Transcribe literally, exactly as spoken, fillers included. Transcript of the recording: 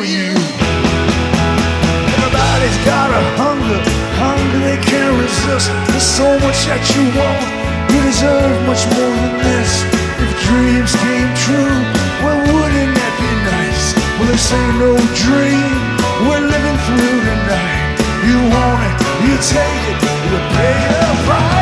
you. Everybody's got a hunger, hunger they can't resist. There's so much that you want, you deserve much more than this. If dreams came true, well, wouldn't that be nice? Well, this ain't no dream we're living through tonight. You want it, you take it, you pay the price.